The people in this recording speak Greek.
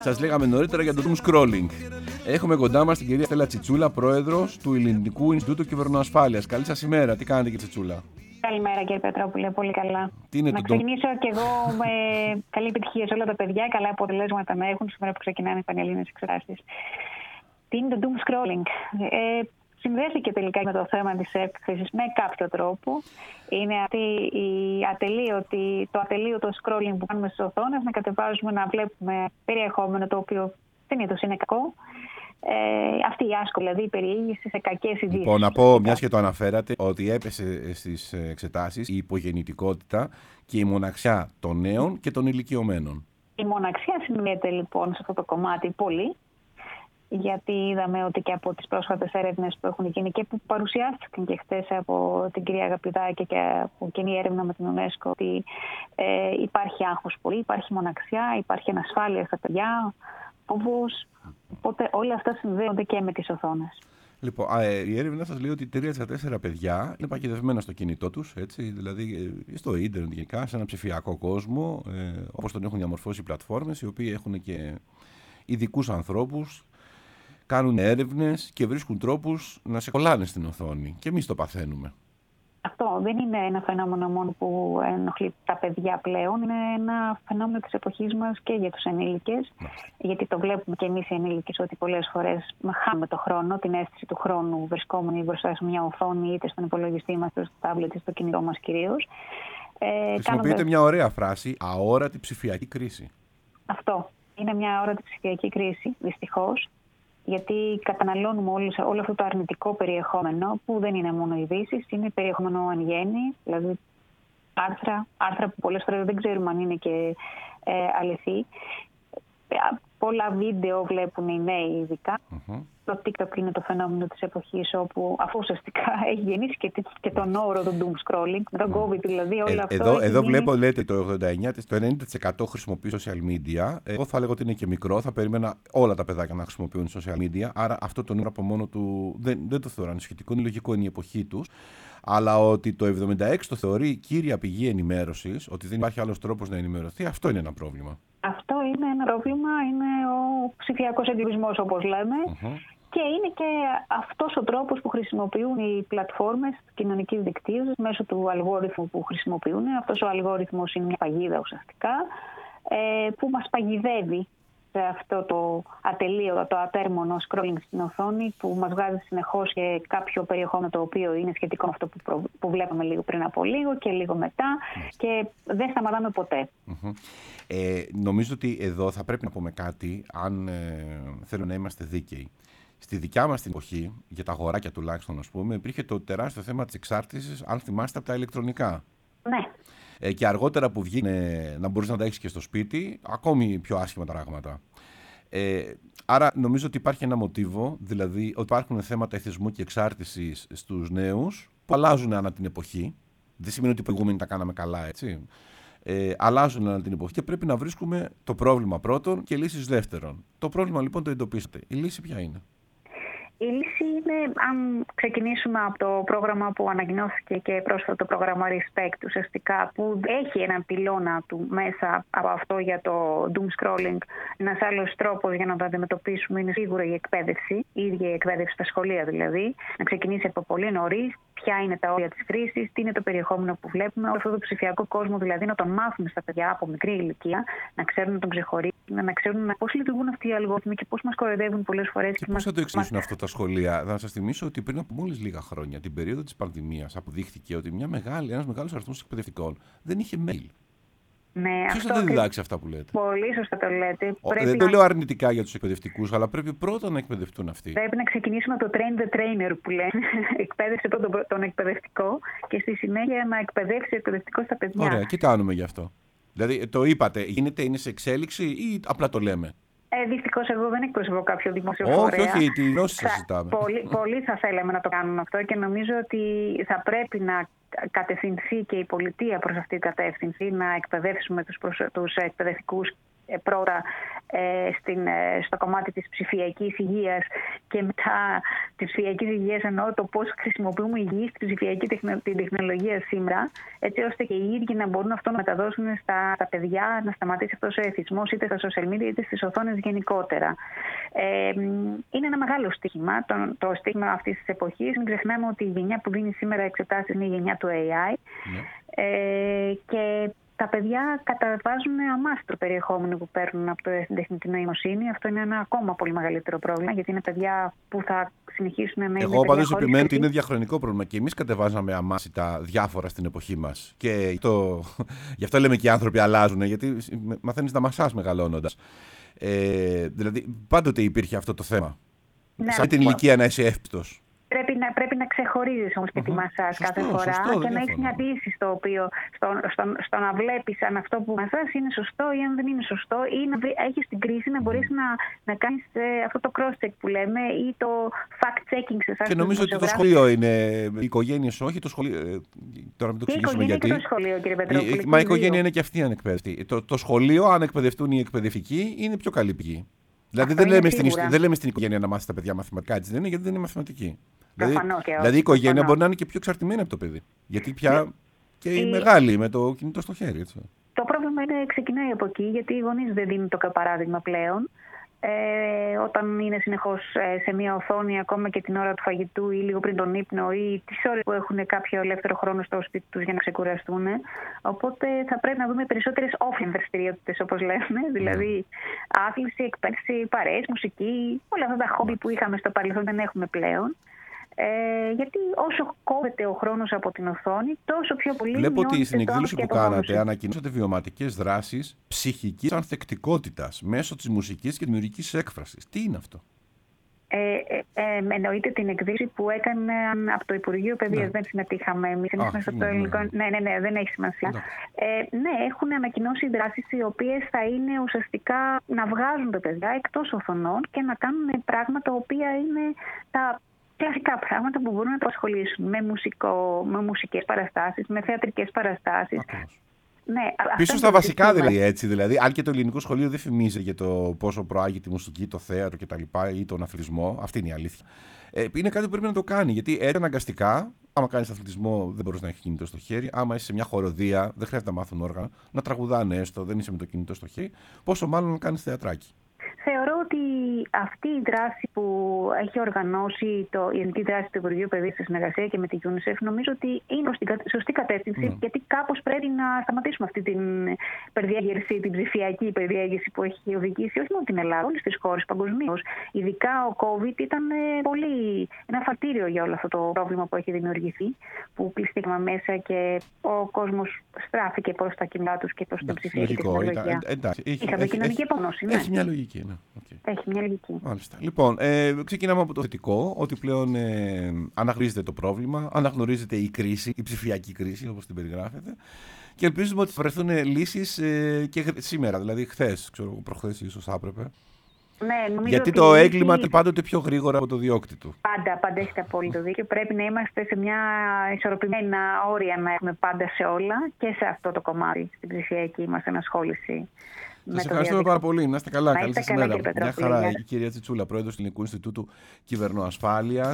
Σας λέγαμε νωρίτερα για το doom scrolling. Έχουμε κοντά μας την κυρία Στέλλα Τσιτσούλα, πρόεδρος του Ελληνικού Ινστιτούτου Κυβερνοασφάλειας. Καλή σας ημέρα. Τι κάνετε, κύριε Τσιτσούλα? Καλημέρα, κύριε Πετρόπουλε. Πολύ καλά. Να ξεκινήσω κι εγώ με καλή επιτυχία σε όλα τα παιδιά. Καλά αποτελέσματα να έχουν σήμερα που ξεκινάνε οι πανελλήνιες εξετάσεις. Τι είναι το doom scrolling? Συνδέθηκε τελικά με το θέμα της έκθεσης με κάποιο τρόπο. Είναι το ατελείωτο scrolling που κάνουμε στις οθόνες, να κατεβάζουμε, να βλέπουμε περιεχόμενο το οποίο συνήθως είναι κακό. Αυτή η άσκοπη δηλαδή η περιήγηση σε κακές ειδήσεις. Λοιπόν, να πω, μιας και το αναφέρατε, ότι έπεσε στις εξετάσεις η υπογεννητικότητα και η μοναξιά των νέων και των ηλικιωμένων. Η μοναξιά συνδέεται λοιπόν σε αυτό το κομμάτι πολύ. Γιατί είδαμε ότι και από τις πρόσφατες έρευνες που έχουν γίνει και που παρουσιάστηκαν και χθες από την κυρία Αγαπητάκη και από κοινή έρευνα με την UNESCO, ότι υπάρχει άγχος πολύ, υπάρχει μοναξιά, υπάρχει ανασφάλεια στα παιδιά, φόβος. Οπότε όλα αυτά συνδέονται και με τις οθόνες. Λοιπόν, η έρευνα σας λέει ότι 3 στα 4 παιδιά είναι παγιδευμένα στο κινητό τους, έτσι, δηλαδή στο ίντερνετ γενικά, σε ένα ψηφιακό κόσμο, όπως τον έχουν διαμορφώσει οι πλατφόρμες, οι οποίοι έχουν και ειδικούς ανθρώπους. Κάνουν έρευνες και βρίσκουν τρόπους να σε κολλάνε στην οθόνη. Και εμείς το παθαίνουμε. Αυτό δεν είναι ένα φαινόμενο μόνο που ενοχλεί τα παιδιά πλέον. Είναι ένα φαινόμενο της εποχής μας και για τους ενήλικες. Γιατί το βλέπουμε και εμείς οι ενήλικες ότι πολλές φορές χάνουμε το χρόνο, την αίσθηση του χρόνου βρισκόμενοι μπροστά σε μια οθόνη, είτε στον υπολογιστή μας, είτε στο τάμπλετ, είτε στο κινητό μας κυρίως. Χρησιμοποιείται μια ωραία φράση, αόρατη ψηφιακή κρίση. Αυτό. Είναι μια αόρατη ψηφιακή κρίση, δυστυχώς. Γιατί καταναλώνουμε όλο αυτό το αρνητικό περιεχόμενο που δεν είναι μόνο ειδήσεις, είναι περιεχόμενο εν γέννη, δηλαδή άρθρα που πολλές φορές δεν ξέρουμε αν είναι και αληθή. Πολλά βίντεο βλέπουν οι νέοι ειδικά. Το TikTok είναι το φαινόμενο της εποχής όπου αφού ουσιαστικά έχει γεννήσει και τον όρο του doom scrolling, με τον COVID δηλαδή όλο αυτό. Εδώ βλέπω, λέτε, το 90% χρησιμοποιεί social media. Εγώ θα έλεγα ότι είναι και μικρό, θα περίμενα όλα τα παιδάκια να χρησιμοποιούν social media. Άρα αυτό το νούμερο από μόνο του δεν το θεωρώ ανησυχητικό, είναι λογικό, είναι η εποχή τους. Αλλά ότι το 76% το θεωρεί κύρια πηγή ενημέρωσης, ότι δεν υπάρχει άλλος τρόπος να ενημερωθεί, αυτό είναι ένα πρόβλημα. Αυτό είναι ένα πρόβλημα, είναι ο ψηφιακός εγκλωβισμός όπως λέμε. Και είναι και αυτός ο τρόπος που χρησιμοποιούν οι πλατφόρμες κοινωνικής δικτύωσης μέσω του αλγόριθμου που χρησιμοποιούν. Αυτός ο αλγόριθμος είναι μια παγίδα ουσιαστικά που μας παγιδεύει σε αυτό το ατελείωτο, το ατέρμονο scrolling στην οθόνη που μας βγάζει συνεχώς και κάποιο περιεχόμενο το οποίο είναι σχετικό με αυτό που βλέπαμε λίγο πριν από λίγο και λίγο μετά και δεν σταματάμε ποτέ. Νομίζω ότι εδώ θα πρέπει να πούμε κάτι αν θέλω να είμαστε δίκαιοι. Στη δικιά μας την εποχή, για τα αγοράκια τουλάχιστον, ας πούμε, υπήρχε το τεράστιο θέμα της εξάρτησης, αν θυμάστε, από τα ηλεκτρονικά. Ναι. Και αργότερα που βγήκε να μπορείς να τα έχεις και στο σπίτι, ακόμη πιο άσχημα τα πράγματα. Άρα νομίζω ότι υπάρχει ένα μοτίβο, δηλαδή ότι υπάρχουν θέματα εθισμού και εξάρτησης στους νέους που αλλάζουν ανά την εποχή. Δεν σημαίνει ότι οι προηγούμενοι τα κάναμε καλά, έτσι. Αλλάζουν ανά την εποχή και πρέπει να βρίσκουμε το πρόβλημα πρώτον και λύσεις δεύτερον. Το πρόβλημα λοιπόν το εντοπίσατε. Η λύση ποια είναι? Η λύση είναι, αν ξεκινήσουμε από το πρόγραμμα που ανακοινώθηκε και πρόσφατα, το πρόγραμμα Respect, ουσιαστικά, που έχει έναν πυλώνα του μέσα από αυτό για το doom scrolling. Ένας άλλος τρόπος για να το αντιμετωπίσουμε είναι σίγουρα η εκπαίδευση, η ίδια η εκπαίδευση στα σχολεία δηλαδή. Να ξεκινήσει από πολύ νωρίς, ποια είναι τα όρια της χρήσης, τι είναι το περιεχόμενο που βλέπουμε, όλο αυτό το ψηφιακό κόσμο δηλαδή να τον μάθουμε στα παιδιά από μικρή ηλικία, να ξέρουν να τον ξεχωρίσουν, να ξέρουν πώς λειτουργούν αυτοί οι αλγόριθμοι και πώς μας κοροϊδεύουν πολλές φορές. Και πώς θα το εξηγήσουν αυτό τα σχολεία? Θα σας θυμίσω ότι πριν από μόλις λίγα χρόνια, την περίοδο της πανδημίας, αποδείχθηκε ότι ένας μεγάλος αριθμός εκπαιδευτικών δεν είχε mail. Ναι, ποιος θα τα διδάξει αυτά που λέτε? Πολύ σωστά το λέτε. Δεν το λέω αρνητικά για τους εκπαιδευτικούς, αλλά πρέπει πρώτα να εκπαιδευτούν αυτοί. Πρέπει να ξεκινήσουμε από το train the trainer που λένε. Εκπαίδευσε τον εκπαιδευτικό και στη συνέχεια να εκπαιδεύσει ο εκπαιδευτικός τα παιδιά. Ωραία, τι κάνουμε γι' αυτό? Δηλαδή, το είπατε, είναι σε εξέλιξη ή απλά το λέμε? Δυστυχώς εγώ δεν εκπροσωπώ κάποιο δημόσιο φορέα. Όχι, τη γνώση σας ζητάμε. Πολύ θα θέλαμε να το κάνουμε αυτό και νομίζω ότι θα πρέπει να κατευθυνθεί και η πολιτεία προς αυτή την κατεύθυνση, να εκπαιδεύσουμε τους εκπαιδευτικούς πρώτα στο κομμάτι της ψηφιακής υγείας και μετά της ψηφιακής υγείας, εννοώ το πώς χρησιμοποιούμε υγιή στην ψηφιακή την τεχνολογία σήμερα, έτσι ώστε και οι ίδιοι να μπορούν αυτό να μεταδώσουν στα παιδιά, να σταματήσει αυτός ο εθισμός είτε στα social media είτε στις οθόνες γενικότερα. Είναι ένα μεγάλο στοίχημα, το στοίχημα αυτής της εποχής. Μην ξεχνάμε ότι η γενιά που δίνει σήμερα εξετάσεις είναι η γενιά του AI. Και τα παιδιά καταβάζουν αμάστρο περιεχόμενο που παίρνουν από την τεχνητή νοημοσύνη. Αυτό είναι ένα ακόμα πολύ μεγαλύτερο πρόβλημα, γιατί είναι παιδιά που θα συνεχίσουν να είναι. Εγώ πάντως επιμένω ότι είναι διαχρονικό πρόβλημα και εμείς κατεβάζαμε αμάσιτα διάφορα στην εποχή μας. Και γι' αυτό λέμε και οι άνθρωποι αλλάζουν, γιατί μαθαίνεις να μασάς μεγαλώνοντας. Δηλαδή πάντοτε υπήρχε αυτό το θέμα. Ναι, σαν την ηλικία να είσαι εύπιστος. Πρέπει να ξεχωρίζεις όμως και τη μασάς κάθε φορά και να έχεις μια λύση στο να βλέπεις αν αυτό που μασάς είναι σωστό ή αν δεν είναι σωστό, ή να έχεις την κρίση να μπορείς να κάνεις αυτό το cross-check που λέμε ή το fact-checking σε εσάς. Και νομίζω ότι το σχολείο είναι. Οι οικογένειες όχι, το σχολείο. Τώρα μην το εξηγήσουμε γιατί. Και το σχολείο, κύριε Πετρόπουλε. Μα η οικογένεια είναι και αυτή ανεκπαίδευτη. Το σχολείο, αν εκπαιδευτούν οι εκπαιδευτικοί, είναι πιο καλή πηγή. Δηλαδή δεν λέμε στην οικογένεια να μάθει τα παιδιά μαθηματικά, έτσι δεν είναι, γιατί δεν είναι μαθηματική. Δηλαδή η οικογένεια μπορεί να είναι και πιο εξαρτημένη από το παιδί. Γιατί πια και οι μεγάλοι με το κινητό στο χέρι. Έτσι. Το πρόβλημα ξεκινάει από εκεί, γιατί οι γονείς δεν δίνουν το παράδειγμα πλέον. Όταν είναι συνεχώς σε μια οθόνη, ακόμα και την ώρα του φαγητού ή λίγο πριν τον ύπνο ή τις ώρες που έχουν κάποιο ελεύθερο χρόνο στο σπίτι τους για να ξεκουραστούν. Οπότε θα πρέπει να δούμε περισσότερες offline δραστηριότητες, όπως λέμε, δηλαδή άθληση, εκπαίδευση, παρέες, μουσική, όλα αυτά τα χόμπι που είχαμε στο παρελθόν δεν έχουμε πλέον. Γιατί όσο κόβεται ο χρόνος από την οθόνη, τόσο πιο πολύ. Βλέπω ότι στην εκδήλωση που κάνατε ανακοινώσατε βιωματικές δράσεις ψυχικής ανθεκτικότητας μέσω της μουσικής και δημιουργικής έκφρασης. Τι είναι αυτό? Εννοείται την εκδήλωση που έκανε από το Υπουργείο Παιδείας. Δεν συμμετείχαμε εμείς. Ναι, δεν έχει σημασία. Ναι, έχουν ανακοινώσει δράσεις οι οποίες θα είναι ουσιαστικά να βγάζουν τα παιδιά εκτός οθονών και να κάνουν πράγματα τα οποία είναι τα κλασικά πράγματα που μπορούν να το ασχολήσουν με μουσικές παραστάσεις, με θεατρικές παραστάσεις. Ναι, πίσω στα βασικά δηλαδή, αν και το ελληνικό σχολείο δεν φημίζει για το πόσο προάγει τη μουσική, το θέατρο κτλ. Ή τον αθλητισμό, αυτή είναι η αλήθεια. Είναι κάτι που πρέπει να το κάνει, γιατί έτσι αναγκαστικά, άμα κάνεις αθλητισμό, δεν μπορείς να έχεις κινητό στο χέρι. Άμα είσαι σε μια χοροδία, δεν χρειάζεται να μάθουν όργανα, να τραγουδάνε έστω, δεν είσαι με το κινητό στο χέρι. Πόσο μάλλον να κάνεις θεατράκι. Θεωρώ ότι αυτή η δράση που έχει οργανώσει η Ελληνική Δράση του Υπουργείου Παιδείας σε συνεργασία και με τη UNICEF, νομίζω ότι είναι προς την σωστή κατεύθυνση, γιατί κάπως πρέπει να σταματήσουμε αυτή την υπερδιέγερση, την ψηφιακή υπερδιέγερση που έχει οδηγήσει όχι μόνο την Ελλάδα, όλες τις χώρες παγκοσμίως. Ειδικά ο COVID ήταν ένα φαλτήριο για όλο αυτό το πρόβλημα που έχει δημιουργηθεί, που πληστήκαμε μέσα και ο κόσμος στράφηκε προς τα κοινά τους και προς την ψηφιακή τεχνολογία. Είχαμε κοινωνική επίγνωση. Έχει μια λογική. Έχει μια λογική. Μάλιστα. Λοιπόν, ξεκινάμε από το θετικό, ότι πλέον αναγνωρίζεται το πρόβλημα, αναγνωρίζεται η κρίση, η ψηφιακή κρίση, όπως την περιγράφεται, και ελπίζουμε ότι θα βρεθούν λύσεις και σήμερα, δηλαδή χθες, προχθές ίσως θα έπρεπε. Ναι, γιατί το έγκλημα είναι πάντοτε πιο γρήγορα από το διώκτη του. Πάντα έχετε απόλυτο δίκιο. Πρέπει να είμαστε σε μια ισορροπημένα όρια να έχουμε πάντα σε όλα και σε αυτό το κομμάτι, στην ψηφιακή μας ενασχόληση. Σας ευχαριστούμε πάρα πολύ. Να είστε καλά. Καλή σας ημέρα. Μια χαρά. Η κυρία Τσιτσούλα, πρόεδρος του Ελληνικού Ινστιτούτου Κυβερνοασφάλειας.